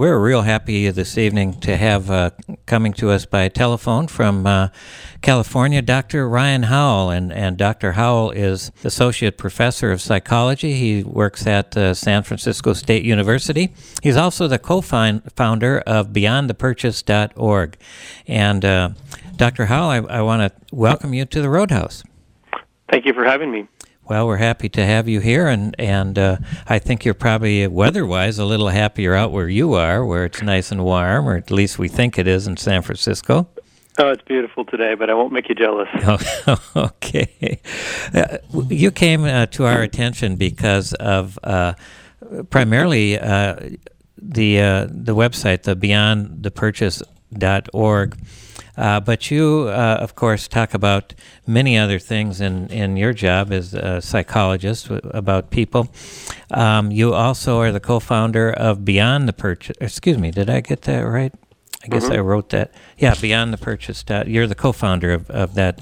we're real happy this evening to have coming to us by telephone from California, Dr. Ryan Howell. And Dr. Howell is Associate Professor of Psychology. He works at San Francisco State University. He's also the co-founder of BeyondThePurchase.org. And Dr. Howell, I want to welcome you to the Roadhouse. Thank you for having me. Well, we're happy to have you here, and I think you're probably, weather-wise, a little happier out where you are, where it's nice and warm, or at least we think it is in San Francisco. Oh, it's beautiful today, but I won't make you jealous. Oh, okay. You came to our attention because of primarily the website, the BeyondThePurchase.org. But you, of course, talk about many other things in your job as a psychologist about people. You also are the co-founder of Beyond the Purchase. Excuse me, did I get that right? I guess I wrote that. Yeah, Beyond the Purchase. You're the co-founder of that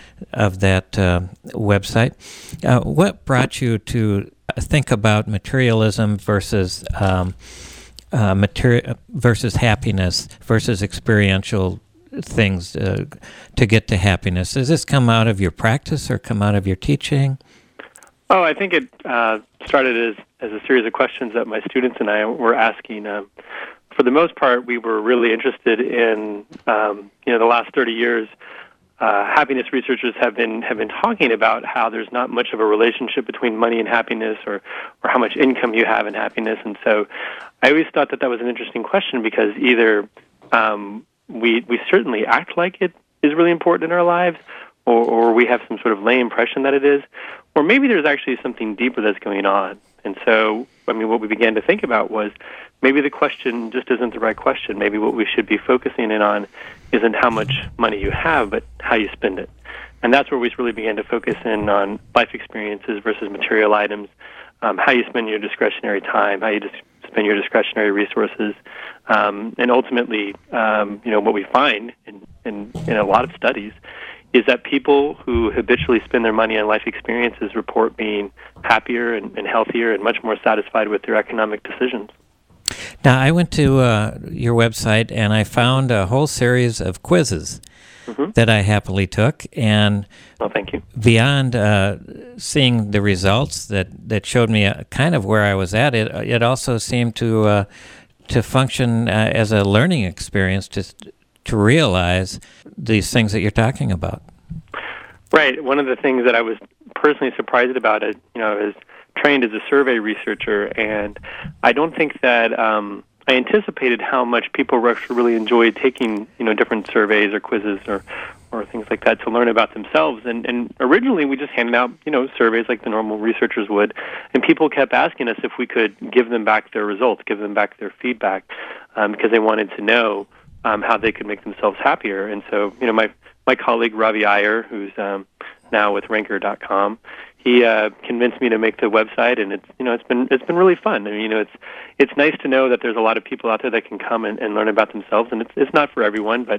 website. What brought you to think about materialism versus versus happiness versus experiential things to get to happiness? Does this come out of your practice or come out of your teaching? Oh, I think it started as a series of questions that my students and I were asking. For the most part, we were really interested in the last 30 years. Happiness researchers have been talking about how there's not much of a relationship between money and happiness, or how much income you have and happiness. And so, I always thought that was an interesting question, because either we certainly act like it is really important in our lives, or we have some sort of lay impression that it is, or maybe there's actually something deeper that's going on. And so, what we began to think about was maybe the question just isn't the right question. Maybe what we should be focusing in on isn't how much money you have, but how you spend it. And that's where we really began to focus in on life experiences versus material items, how you spend your discretionary time, how you spend your discretionary resources. And ultimately, what we find in a lot of studies is that people who habitually spend their money on life experiences report being happier and healthier and much more satisfied with their economic decisions. Now, I went to your website and I found a whole series of quizzes that I happily took. And thank you. Beyond seeing the results that showed me kind of where I was at, it also seemed to function as a learning experience to realize these things that you're talking about. Right. One of the things that I was personally surprised about is trained as a survey researcher, and I don't think that I anticipated how much people really enjoyed taking different surveys or quizzes or things like that to learn about themselves. And originally we just handed out surveys like the normal researchers would, and people kept asking us if we could give them back their results, give them back their feedback, because they wanted to know how they could make themselves happier. And so my colleague Ravi Iyer, who's now with Ranker.com, he convinced me to make the website, and it's been really fun. It's nice to know that there's a lot of people out there that can come and learn about themselves, and it's not for everyone, but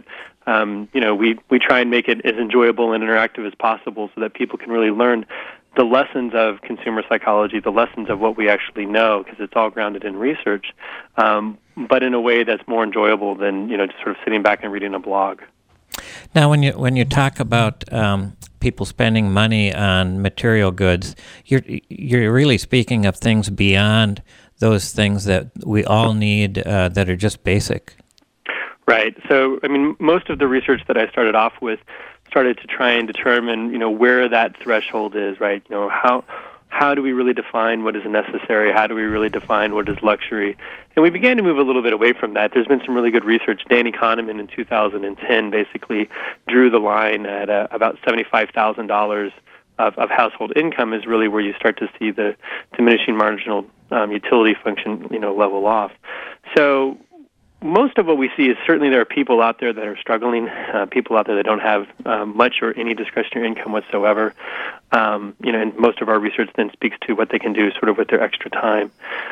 we try and make it as enjoyable and interactive as possible so that people can really learn the lessons of consumer psychology, the lessons of what we actually know, because it's all grounded in research, but in a way that's more enjoyable than just sort of sitting back and reading a blog. Now, when you talk about people spending money on material goods, you're really speaking of things beyond those things that we all need that are just basic. Right. So, most of the research that I started off with started to try and determine, where that threshold is. Right. How do we really define what is necessary? How do we really define what is luxury? And we began to move a little bit away from that. There's been some really good research. Danny Kahneman in 2010 basically drew the line at about $75,000 of household income is really where you start to see the diminishing marginal utility function, level off. So most of what we see is certainly there are people out there that are struggling, people out there that don't have much or any discretionary income whatsoever. And most of our research then speaks to what they can do sort of with their extra time.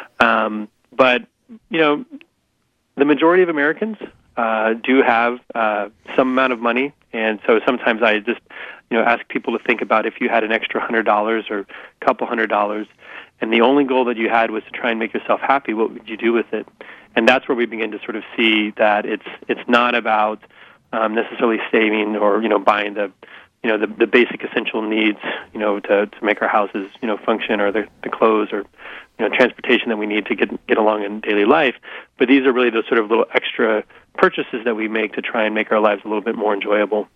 But the majority of Americans do have some amount of money, and so sometimes I just ask people to think about if you had an extra $100 or a couple $100, and the only goal that you had was to try and make yourself happy, what would you do with it? And that's where we begin to sort of see that it's not about necessarily saving or buying the basic essential needs to make our houses function, or the clothes or transportation that we need to get along in daily life. But these are really those sort of little extra purchases that we make to try and make our lives a little bit more enjoyable.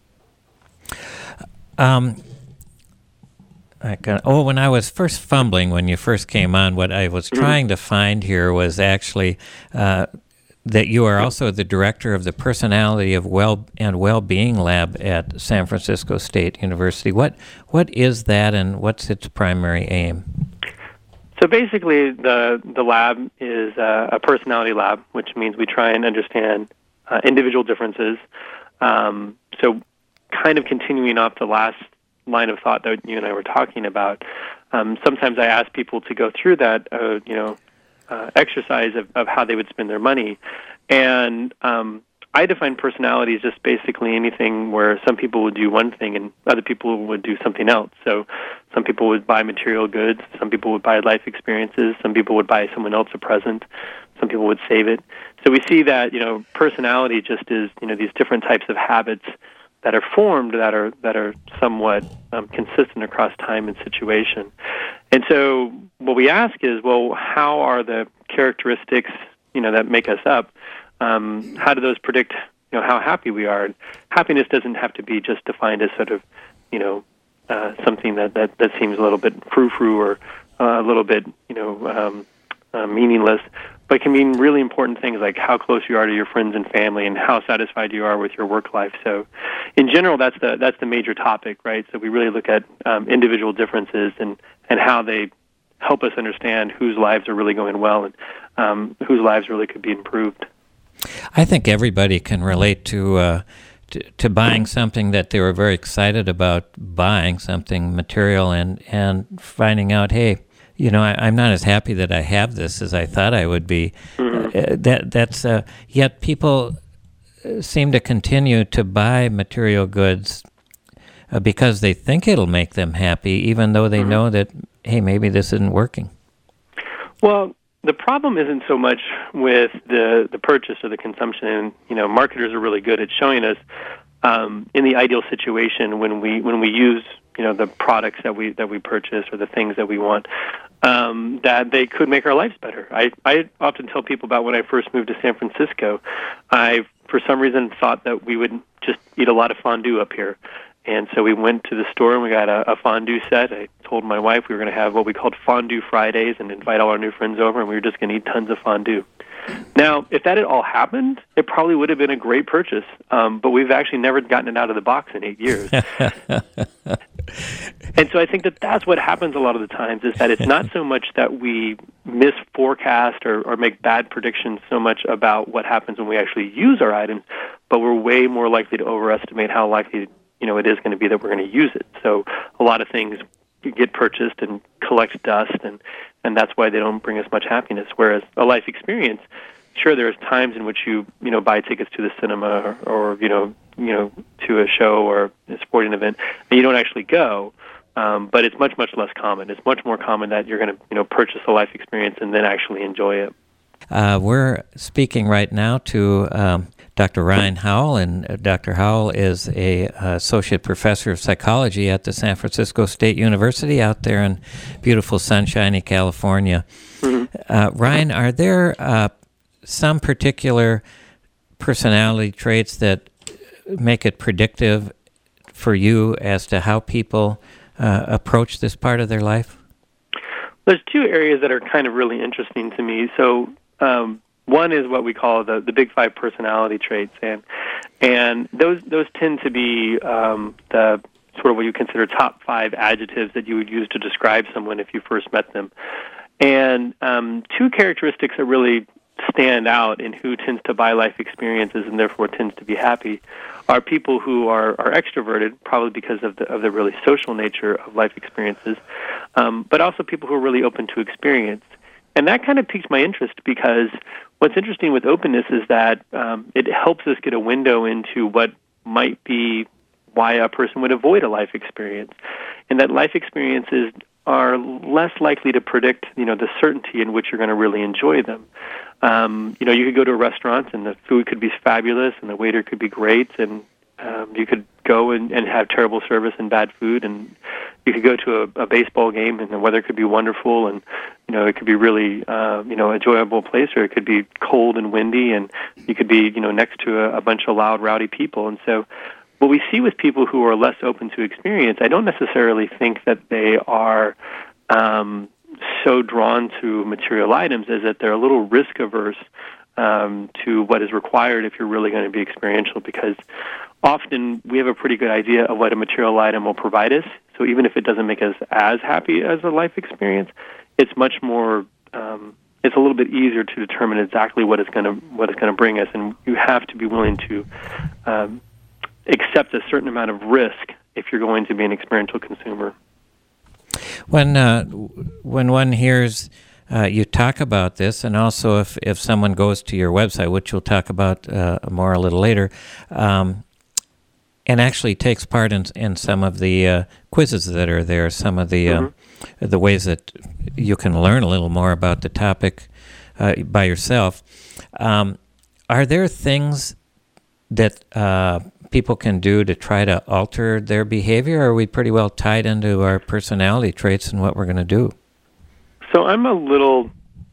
When I was first fumbling when you first came on, what I was trying to find here was actually that you are also the director of the Personality of Well-Being Lab at San Francisco State University. What is that, and what's its primary aim? So basically, the lab is a personality lab, which means we try and understand individual differences. So kind of continuing off the last line of thought that you and I were talking about, sometimes I ask people to go through that exercise of how they would spend their money. And I define personality as just basically anything where some people would do one thing and other people would do something else. So some people would buy material goods, some people would buy life experiences, some people would buy someone else a present, some people would save it. So we see that personality just is these different types of habits that are formed that are somewhat consistent across time and situation. And so what we ask is, well, how are the characteristics that make us up? How do those predict how happy we are? And happiness doesn't have to be just defined as sort of something that seems a little bit frou-frou or a little bit meaningless, but can mean really important things like how close you are to your friends and family and how satisfied you are with your work life. So in general, that's the major topic, right? So we really look at individual differences and how they help us understand whose lives are really going well and whose lives really could be improved. I think everybody can relate to buying something that they were very excited about buying, something material, and finding out, hey, I'm not as happy that I have this as I thought I would be. Yet people seem to continue to buy material goods because they think it'll make them happy, even though they know that, hey, maybe this isn't working. Well, the problem isn't so much with the purchase or the consumption. And marketers are really good at showing us in the ideal situation when we use the products that we purchase or the things that we want, that they could make our lives better. I often tell people about when I first moved to San Francisco. I, for some reason, thought that we would just eat a lot of fondue up here. And so we went to the store and we got a fondue set. I told my wife we were going to have what we called Fondue Fridays and invite all our new friends over, and we were just going to eat tons of fondue. Now, if that had all happened, it probably would have been a great purchase, but we've actually never gotten it out of the box in 8 years. And so I think that's what happens a lot of the times, is that it's not so much that we misforecast or make bad predictions so much about what happens when we actually use our items, but we're way more likely to overestimate how likely it is going to be that we're going to use it. So a lot of things get purchased and collect dust, and that's why they don't bring us much happiness. Whereas a life experience, sure, there's times in which you buy tickets to the cinema or to a show or a sporting event, and you don't actually go. But it's much, much less common. It's much more common that you're going to purchase a life experience and then actually enjoy it. We're speaking right now to Dr. Ryan Howell, and Dr. Howell is a associate professor of psychology at the San Francisco State University out there in beautiful, sunshiny California. Mm-hmm. Ryan, are there some particular personality traits that make it predictive for you as to how people approach this part of their life? There's two areas that are kind of really interesting to me. So one is what we call the Big Five personality traits, and those tend to be the sort of what you consider top 5 adjectives that you would use to describe someone if you first met them. And two characteristics that really stand out in who tends to buy life experiences and therefore tends to be happy are people who are extroverted, probably because of the really social nature of life experiences, but also people who are really open to experience. And that kind of piques my interest because what's interesting with openness is that it helps us get a window into what might be why a person would avoid a life experience. And that life experiences are less likely to predict, the certainty in which you're going to really enjoy them. You could go to a restaurant and the food could be fabulous and the waiter could be great, and you could go and have terrible service and bad food, and you could go to a baseball game and the weather could be wonderful, and it could be really enjoyable place, or it could be cold and windy, and you could be next to a bunch of loud, rowdy people. And so what we see with people who are less open to experience, I don't necessarily think that they are so drawn to material items as that they're a little risk averse to what is required if you're really going to be experiential, because often we have a pretty good idea of what a material item will provide us. So even if it doesn't make us as happy as a life experience, it's much more. It's a little bit easier to determine exactly what it's going to bring us, and you have to be willing to accept a certain amount of risk if you're going to be an experiential consumer. When one hears you talk about this, and also if someone goes to your website, which we'll talk about more a little later, and actually takes part in some of the quizzes that are there, some of the ways that you can learn a little more about the topic by yourself. Are there things that people can do to try to alter their behavior, or are we pretty well tied into our personality traits and what we're going to do? So I'm a little.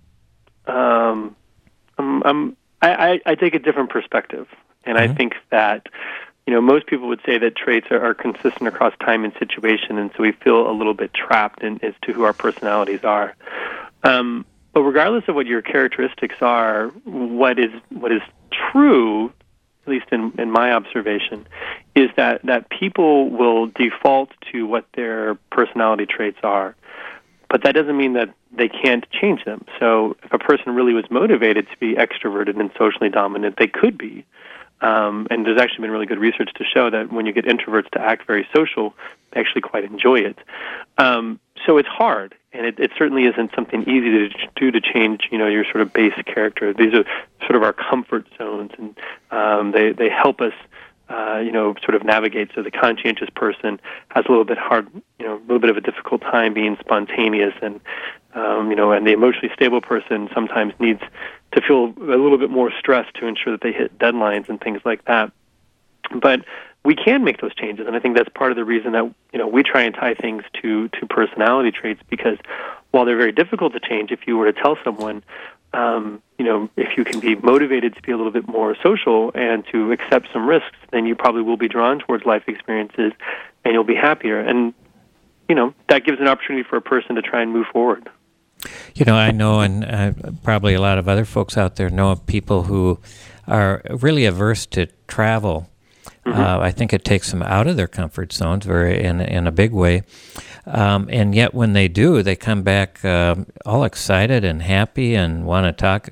I take a different perspective, and I think that most people would say that traits are consistent across time and situation, and so we feel a little bit trapped as to who our personalities are. But regardless of what your characteristics are, what is true, at least in my observation, is that people will default to what their personality traits are. But that doesn't mean that they can't change them. So if a person really was motivated to be extroverted and socially dominant, they could be. And there's actually been really good research to show that when you get introverts to act very social, they actually quite enjoy it. So it's hard, and it certainly isn't something easy to do to change, your sort of base character. These are sort of our comfort zones, and they help us, sort of navigate. So the conscientious person has a little bit of a difficult time being spontaneous, and and the emotionally stable person sometimes needs to feel a little bit more stressed to ensure that they hit deadlines and things like that. But we can make those changes, and I think that's part of the reason that we try and tie things to personality traits, because while they're very difficult to change, if you were to tell someone, if you can be motivated to be a little bit more social and to accept some risks, then you probably will be drawn towards life experiences, and you'll be happier. And that gives an opportunity for a person to try and move forward. I know, and probably a lot of other folks out there know of people who are really averse to travel. I think it takes them out of their comfort zones in a big way. And yet when they do, they come back all excited and happy and want to talk,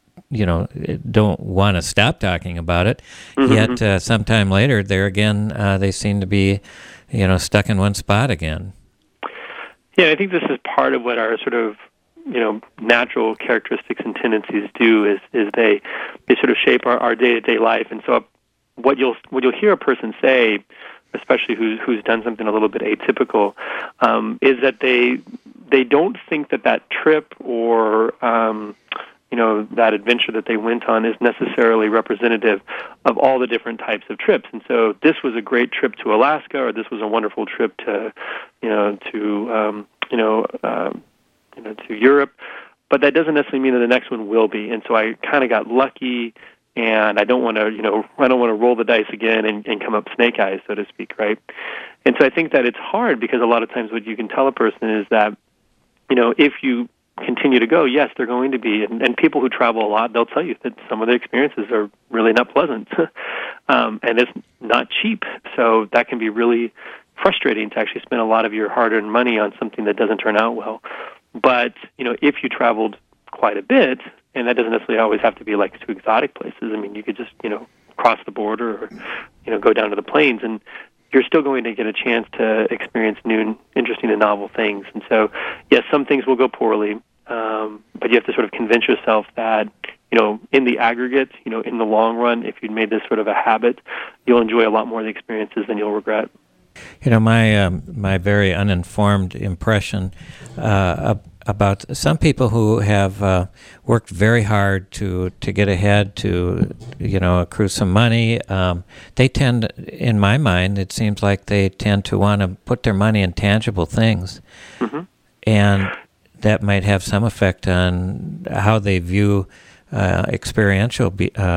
don't want to stop talking about it. Yet sometime later, there again, they seem to be, stuck in one spot again. Yeah, I think this is part of what our sort of natural characteristics and tendencies do is they sort of shape our day-to-day life. And so what you'll hear a person say, especially who's done something a little bit atypical, is that they don't think that trip or that adventure that they went on is necessarily representative of all the different types of trips. And so this was a great trip to Alaska, or this was a wonderful trip to Europe, but that doesn't necessarily mean that the next one will be. And so I kind of got lucky, and I don't want to roll the dice again and come up snake eyes, so to speak, right? And so I think that it's hard, because a lot of times what you can tell a person is that, if you continue to go, yes, they're going to be, and people who travel a lot, they'll tell you that some of the experiences are really not pleasant, and it's not cheap. So that can be really frustrating to actually spend a lot of your hard-earned money on something that doesn't turn out well. But, if you traveled quite a bit, and that doesn't necessarily always have to be like to exotic places. I mean, you could just, cross the border or, go down to the plains, and you're still going to get a chance to experience new, interesting, and novel things. And so, yes, some things will go poorly, but you have to sort of convince yourself that, in the aggregate, in the long run, if you'd made this sort of a habit, you'll enjoy a lot more of the experiences than you'll regret. My very uninformed impression about some people who have worked very hard to get ahead, to accrue some money. They tend, in my mind, it seems like they tend to want to put their money in tangible things, and that might have some effect on how they view experiential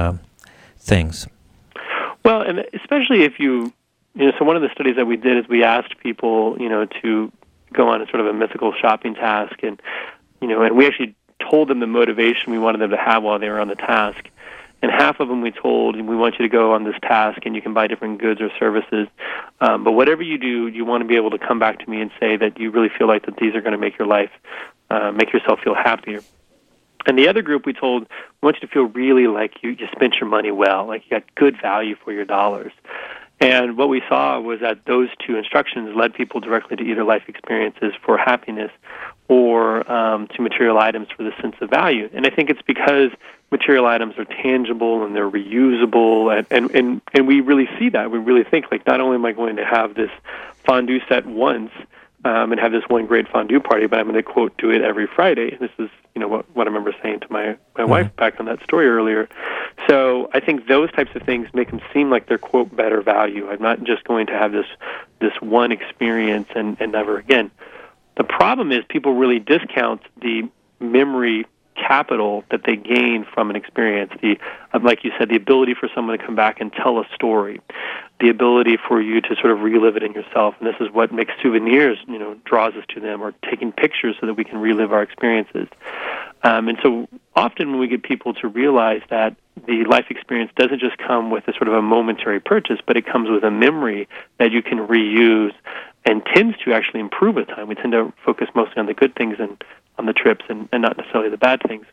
things. Well, and especially if so one of the studies that we did is we asked people, to go on a sort of a mythical shopping task, and we actually told them the motivation we wanted them to have while they were on the task. And half of them we told, we want you to go on this task and you can buy different goods or services. But whatever you do, you want to be able to come back to me and say that you really feel like that these are going to make your life, make yourself feel happier. And the other group we told, we want you to feel really like you spent your money well, like you got good value for your dollars. And what we saw was that those two instructions led people directly to either life experiences for happiness or to material items for the sense of value. And I think it's because material items are tangible and they're reusable, and we really see that. We really think, like, not only am I going to have this fondue set once and have this one great fondue party, but I'm going to, quote, do it every Friday. This is, what I remember saying to my wife back on that story earlier. So I think those types of things make them seem like they're, quote, better value. I'm not just going to have this one experience and never again. The problem is people really discount the memory capital that they gain from an experience. Like you said, the ability for someone to come back and tell a story, the ability for you to sort of relive it in yourself. And this is what makes souvenirs, draws us to them, or taking pictures so that we can relive our experiences. And so often when we get people to realize that the life experience doesn't just come with a sort of a momentary purchase, but it comes with a memory that you can reuse and tends to actually improve with time. We tend to focus mostly on the good things and on the trips and not necessarily the bad things.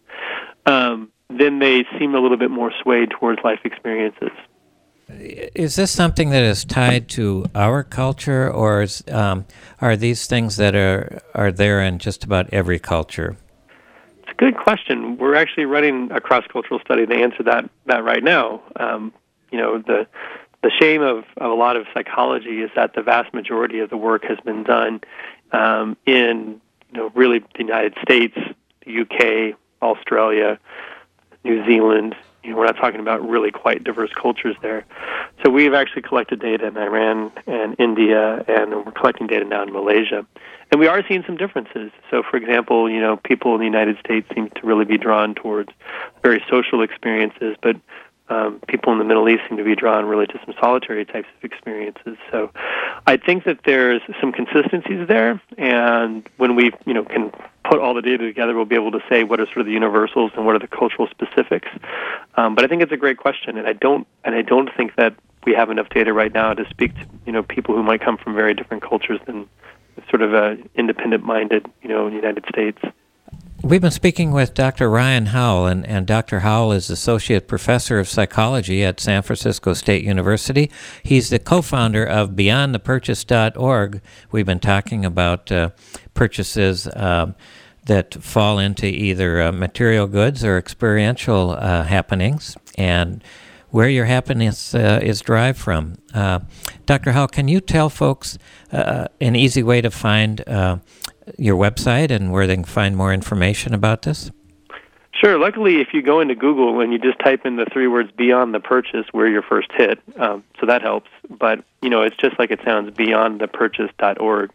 Then they seem a little bit more swayed towards life experiences. Is this something that is tied to our culture, or are these things that are there in just about every culture? It's a good question. We're actually running a cross-cultural study to answer that right now. The shame of a lot of psychology is that the vast majority of the work has been done in really the United States, the UK, Australia, New Zealand. We're not talking about really quite diverse cultures there. So we've actually collected data in Iran and India, and we're collecting data now in Malaysia. And we are seeing some differences. So, for example, people in the United States seem to really be drawn towards very social experiences, but people in the Middle East seem to be drawn really to some solitary types of experiences. So I think that there's some consistencies there, and when we can put all the data together, we'll be able to say what are sort of the universals and what are the cultural specifics. But I think it's a great question, and I don't think that we have enough data right now to speak to people who might come from very different cultures than sort of a independent-minded United States. We've been speaking with Dr. Ryan Howell, and Dr. Howell is Associate Professor of Psychology at San Francisco State University. He's the co-founder of BeyondThePurchase.org. We've been talking about purchases that fall into either material goods or experiential happenings, and where your happiness is derived from. Dr. Howell, can you tell folks an easy way to find your website and where they can find more information about this? Sure. Luckily, if you go into Google and you just type in the three words "Beyond the Purchase," we're your first hit, so that helps. But it's just like it sounds, BeyondThePurchase.org.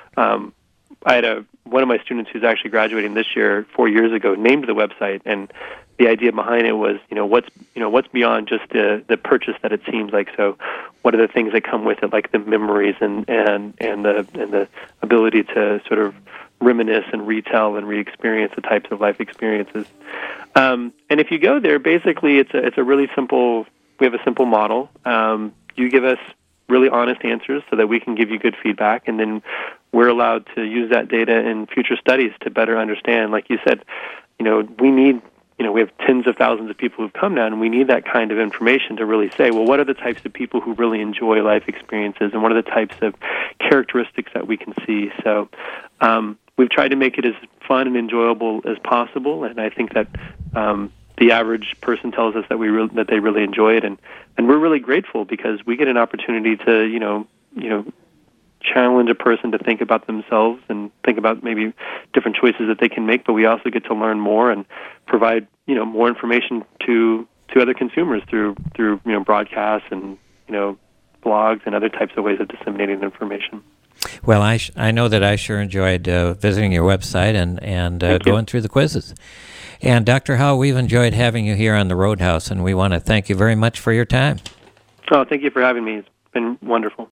I had one of my students who's actually graduating this year, 4 years ago, named the website, and the idea behind it was, what's beyond just the purchase that it seems like. So, what are the things that come with it, like the memories and the ability to sort of reminisce and retell and re-experience the types of life experiences. And if you go there, basically, it's a really simple. We have a simple model. You give us really honest answers so that we can give you good feedback, and then we're allowed to use that data in future studies to better understand. Like you said, we need. We have tens of thousands of people who've come now, and we need that kind of information to really say, well, what are the types of people who really enjoy life experiences, and what are the types of characteristics that we can see? So we've tried to make it as fun and enjoyable as possible, and I think that the average person tells us that that they really enjoy it, and we're really grateful because we get an opportunity to challenge a person to think about themselves and think about maybe different choices that they can make, but we also get to learn more and provide, more information to other consumers through broadcasts and, blogs and other types of ways of disseminating information. Well, I know that I sure enjoyed visiting your website and going through the quizzes. And Dr. Howell, we've enjoyed having you here on the Roadhouse, and we want to thank you very much for your time. Oh, thank you for having me. It's been wonderful.